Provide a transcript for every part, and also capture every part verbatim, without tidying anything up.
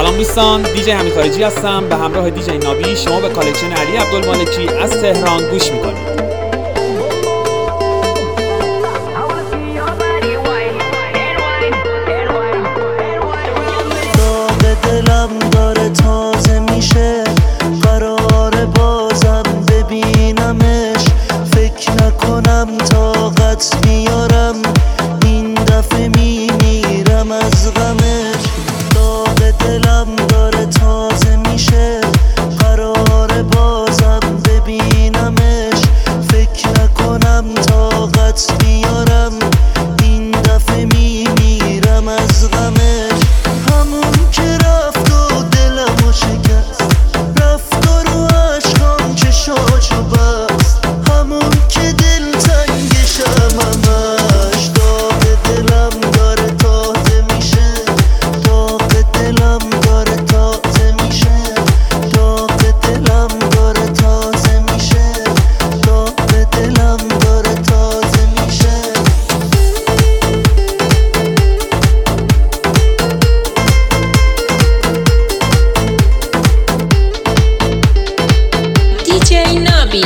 سلام دوستان، دیجی حمید خارجی هستم به همراه دیجی نابی. شما به کالکشن علی عبدالمالکی از تهران گوش میکنید. داغ دلم داره تازه میشه، قراره بازم ببینمش. فکر نکنم طاقت بیارم، این دفعه میمیرم از غمش. داغ دلم داره تازه میشه، قراره بازم ببینمش. فکر نکنم طاقت بیارم، این دفعه میمیرم از غمش. همون که رفت و دلمو شکست، رفت و رو عشقام چشاشو بست. همون که دل تنگشم همش، داغ دلم داره تازه میشه. داغ دلم داره تازه میشه. داغ دلم داره تازه میشه. داغ دلم داره تازه میشه. دیجی نابی.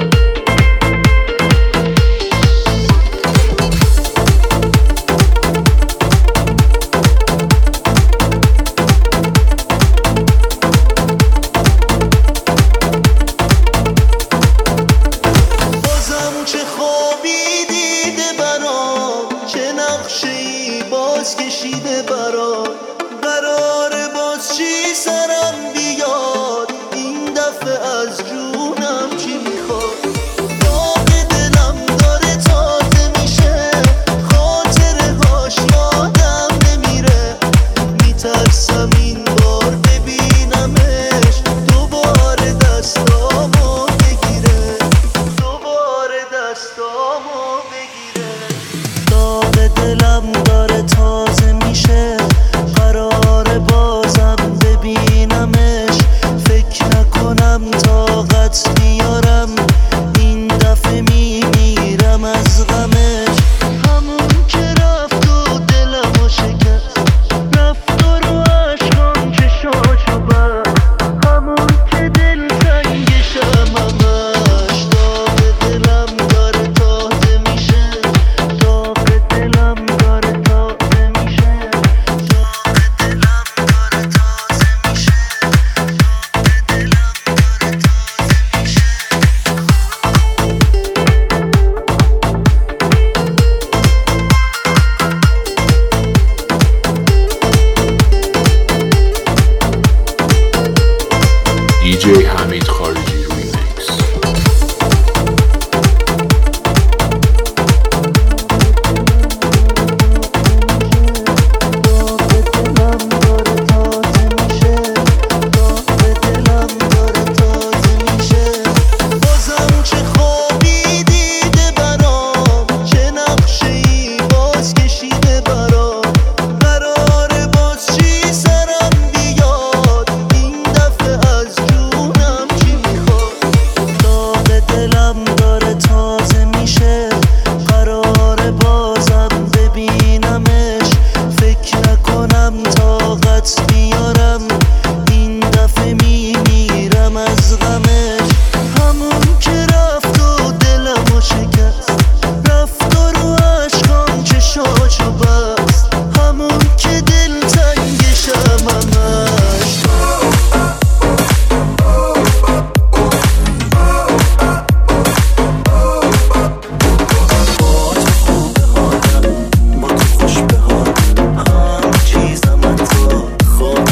بازم چه خوابی دیده برام، چه نقشه‌ای باز کشیده برام. قراره باز چی سرم بیاد، این دفعه از جونم چی میخواد. داغ دلم داره تازه میشه، خاطره هاش یادم نمیره. میترسم این بار ببینمش، دوباره دستامو بگیره. دوباره دستامو بگیره. داغ دلم داره تازه میشه، قراره بازم ببینمش. فکر نکنم طاقت بیارم، این دفعه میمیرم از غمش. همون که رفت و دلمو شکست، رفت و رو عشقام چشاشو بست. همون که دل تنگشم همش، داغ دلم داره تازه میشه. داغ دلم داره تازه میشه. داغ دلم داره تازه میشه. داغ دلم داره تازه میشه. دیجی حمید خارجی ریمیکس. داغ دلم داره تازه میشه. داغ دلم داره تازه میشه. بازم چه خوابی دیده برام، چه نقشه‌ای باز کشیده برام. قراره باز چی سرم بیاد، این دفعه از جونم چی میخواد. داغ دلم داره تازه میشه، قراره بازم ببینمش. فکر نکنم طاقت بیارم، این دفعه میمیرم از غمش. همون که رفت و دلمو شکست، رفت و رو عشقام چشاشو بست. همون که دل تنگشم همش. با تو خوبه حالم، با تو خوش به حالم، همه چیزم از تو خود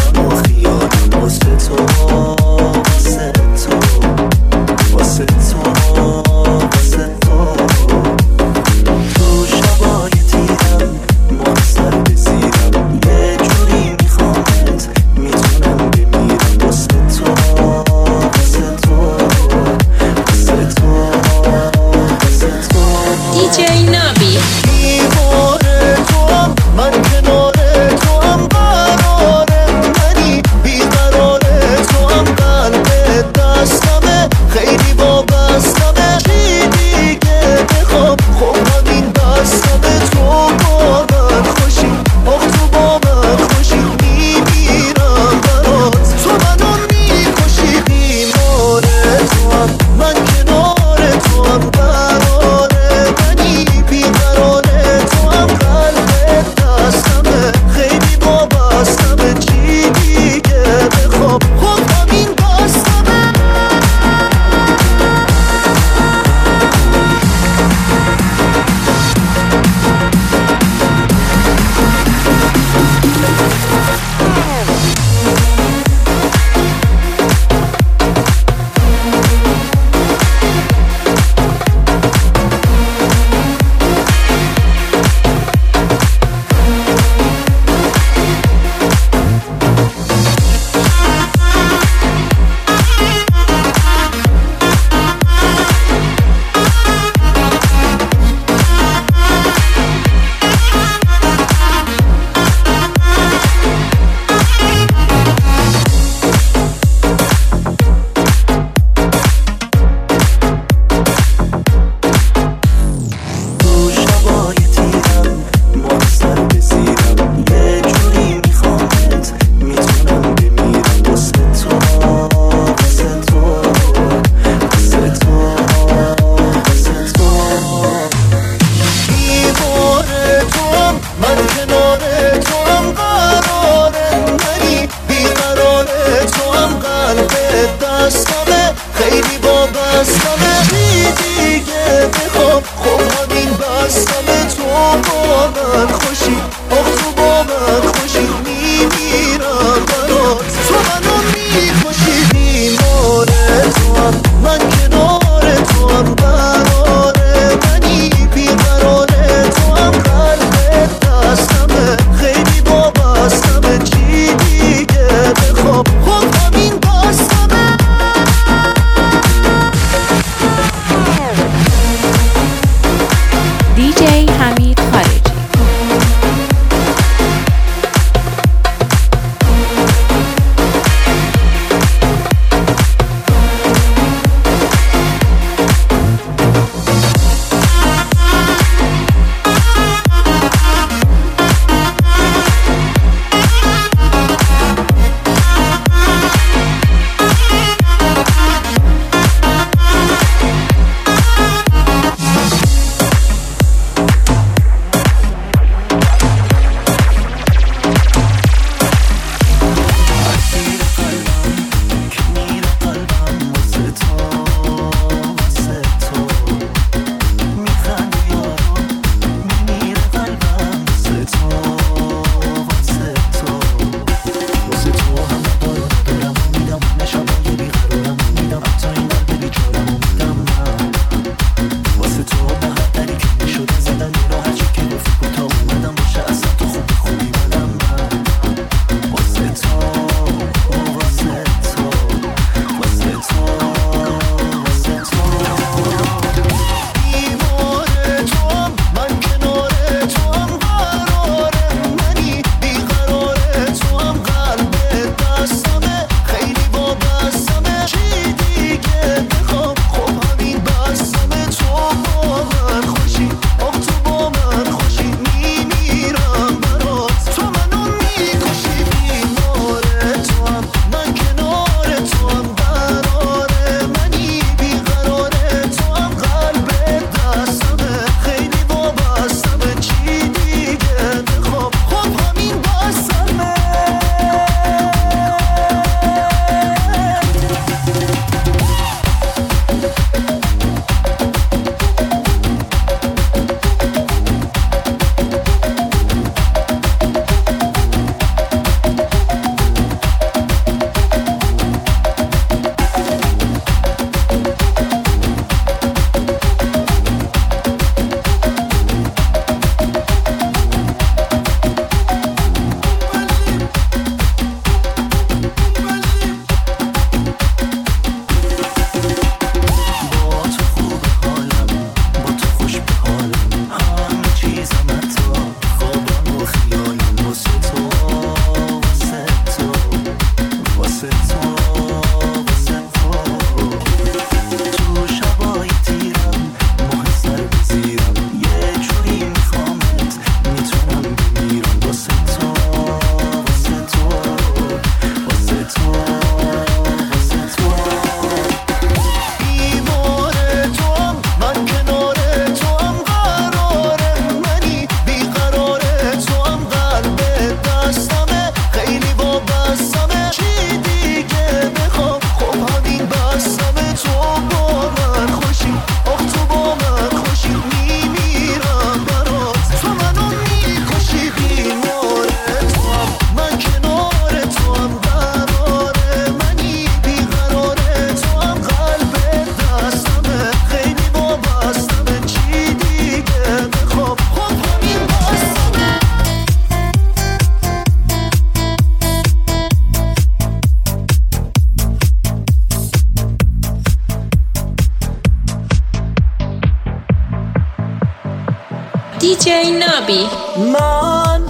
دیجی نابی. من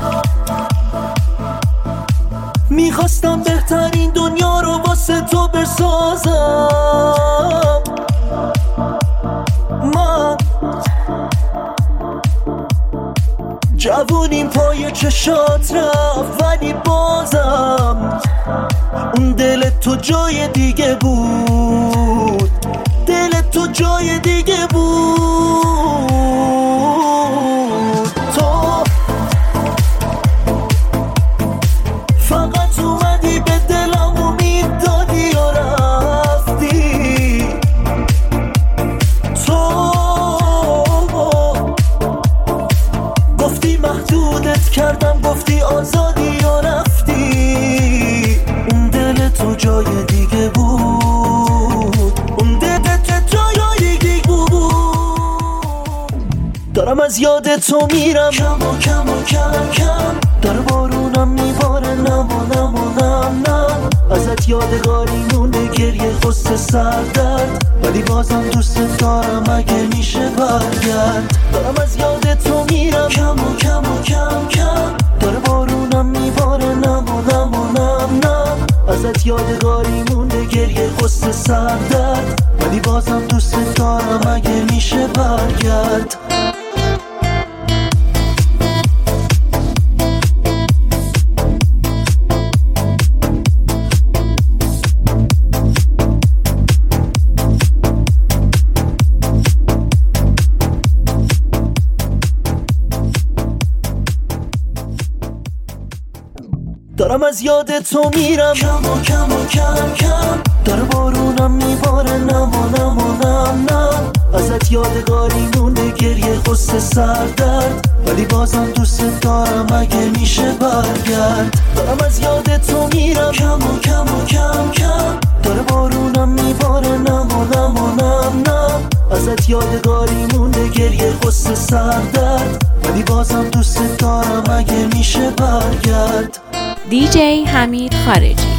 میخواستم بهترین دنیا رو واسه تو بسازم. من جوونیم پای چشات رفت ولی بازم اون دل تو جای دیگه بود، دل تو جای دیگه بود. تو فقط اومدی به دلم امید دادی و رفتی. تو گفتی محدودت کردم، گفتی آزادی و رفتی. اون دل تو جای دیگه بود، اون دل تو جای دیگه بود. دارم از یاد تو میرم کم و کم و کم کم، داره بارونم میباره نم و نم و نم نم. ازت یادگاری مونده گریه غصه سردرد، ولی بازم دوست دارم اگه میشه برگرد. دارم از یاد تو میرم کم و کم و کم کم، داره بارونم میباره نم و نم و نم نم. ازت یادگاری مونده گریه غصه سردرد، ولی بازم دوست دارم اگه میشه برگرد. دارم از یاد تو میرم کم و کم و کم کم، داره بارونم میباره نم و نم و نم نم. ازت یادگاری مونده گریه غصه سردرد، ولی بازم دوست دارم اگه میشه برگرد. دارم از یاد تو میرم کم و کم و کم کم، داره بارونم میباره نم و نم و نم نم. ازت یادگاری مونده گریه غصه سردرد، ولی بازم دوست دارم اگه میشه برگرد. دیجی حمید خارجی.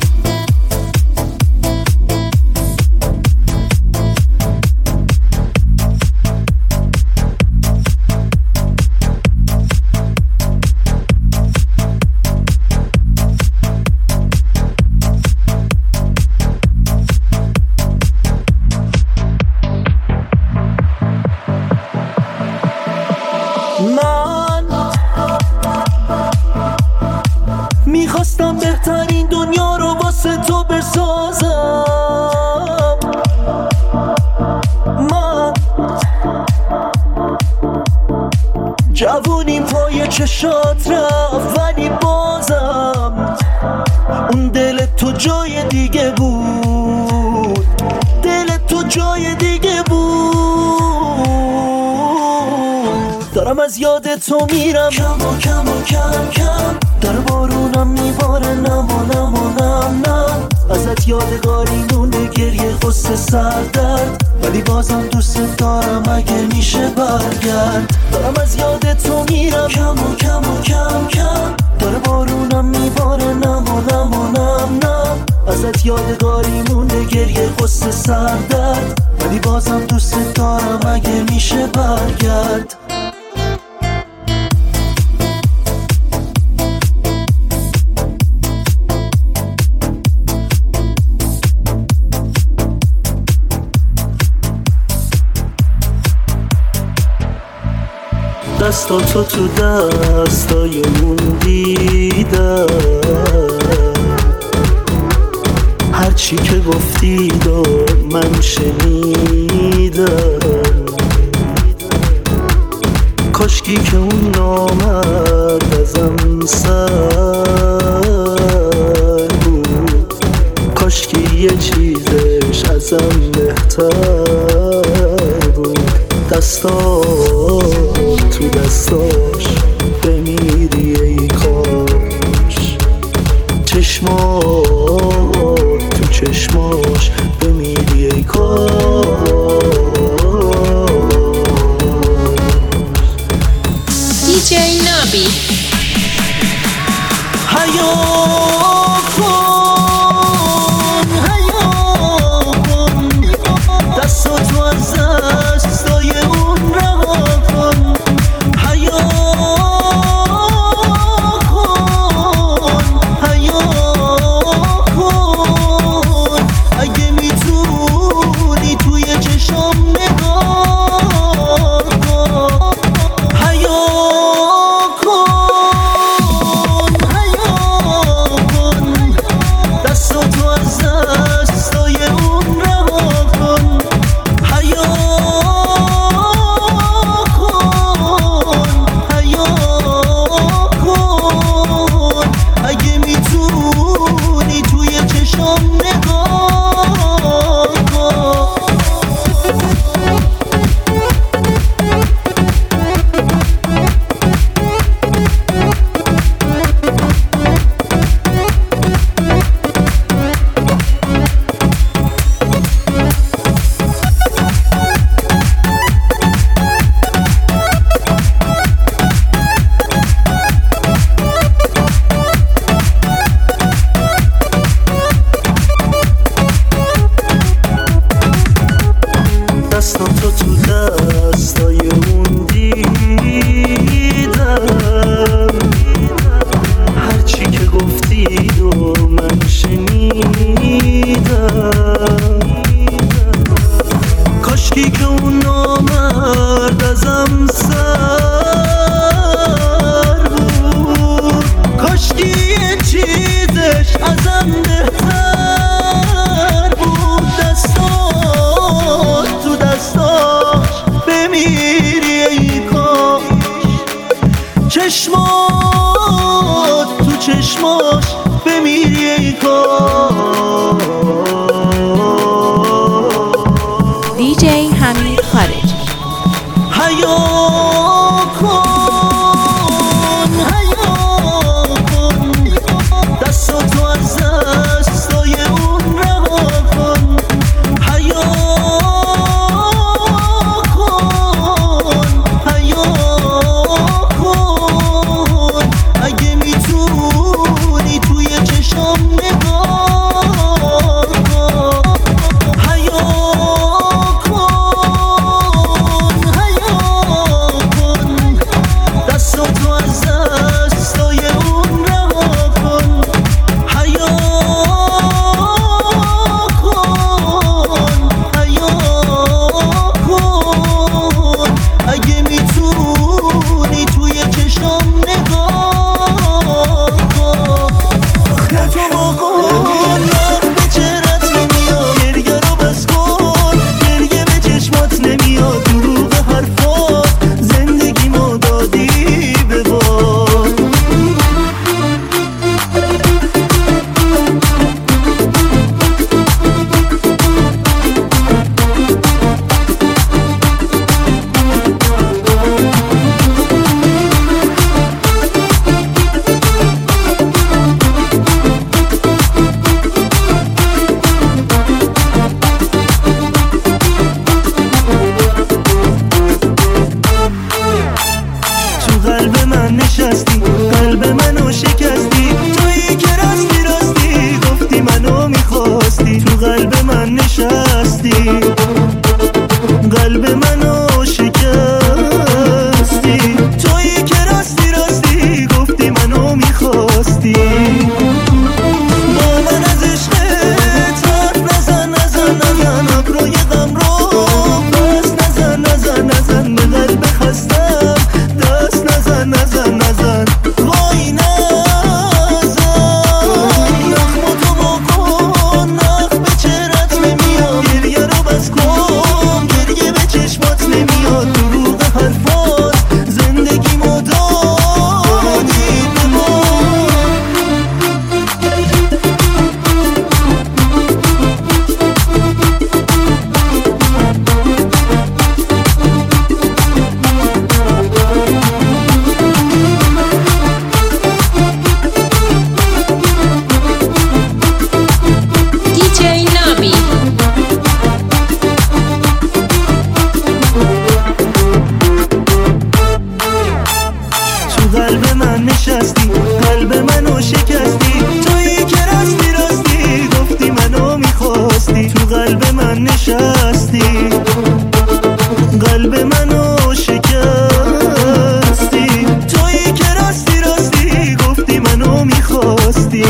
من میخواستم بهترین دنیا رو واسه تو بسازم. من جوونیم پای چشات رفت ولی بازم اون دل تو جای دیگه بود، دل تو جای دیگه بود. دارم از یاد تو میرم کم و کم و کم کم، داره بارونم میباره نم و نم و نم نم. ازت یادگاری مونده گریه غصه سردرد، ولی بازم دوست دارم اگه میشه برگرد. دارم از یاد تو میرم کم و کم و کم کم، داره بارونم میباره نم و نم و نم نم. ازت یادگاری مونده گریه غصه سردرد، ولی بازم دوست دارم اگه میشه برگرد. دستاتو تو دستای اون دیدم، هرچی که گفتی و من شنیدم. کاشکی که اون نامرد ازم سر بود، کاشکی یه چیزش ازم بهتر بود. دستا تو دستاش بمیری ای کاش، چشما تو چشماش بمیری ای کاش. دیجی نابی. حیا کن حیا کن، دستاتو از دستای اون رها کن. رو من شنیدم، کاشکی که اون نامرد ازم سر بود، کاشکی یه چیزش ازم بهتر بود. دستات تو دستاش بمیری ای کاش، چشمات تو چشماش بمیری ای کاش. دیجی حمید خارجی. حیا کن حیا کن، دستاتو از دستای اون رها کن. حیا کن حیا کن، اگه میتونی توی چشام نگاه کن. حیا کن حیا کن، دستاتو از دستای اون رها کن. حیا کن حیا کن، اگه میتونی توی چشام نگاه کن. تو بکن نخ به چهرت نمیاد، گریه رو بس کن، گریه به چشمات نمیاد. دروغ حرفات زندگی ما دادی به باد. تو قلب من نشستی، قلب منو شکستی، تویی که راستی راستی گفتی منو میخواستی. تو قلب من نشستی، قلب منو شکستی، تویی که راستی راستی گفتی منو میخواستی. با من از عشقت حرف نزن نزن نزن، ابروی غم رو پس نزن نزن نزن، به قلب خستم دست نزن نزن نزن. وای نزن نخماتو بکن، نخ به چهرت نمیاد، گریه رو بس کن، گریه به چشمات نمیاد. دروغ حرفات زندگی ما دادی به ما. دیجی نابی. تو قلب من نشستی، قلب منو شکستی، تویی که راستی راستی گفتی منو میخواستی. تو قلب من نشستی، قلب منو شکستی، تویی که راستی راستی گفتی منو میخواستی.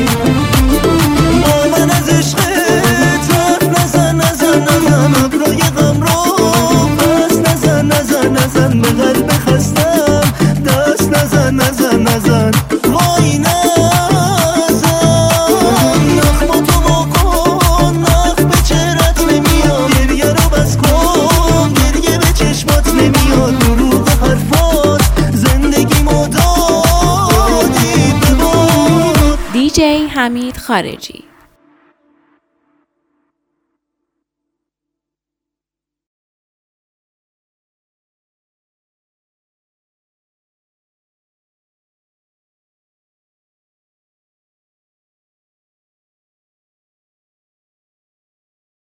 با من از عشقت حرف نزن نزن نزن، ابروی غم رو پس نزن نزن نزن، به قلب خستم دست نزن نزن نزن. وای نزن نخماتو بکن، نخ به چهرت نمیاد، گریه رو بس کن، گریه به چشمات نمیاد. دروغ حرفات زندگی ما دادی به باد. دیجی حمید خارجی.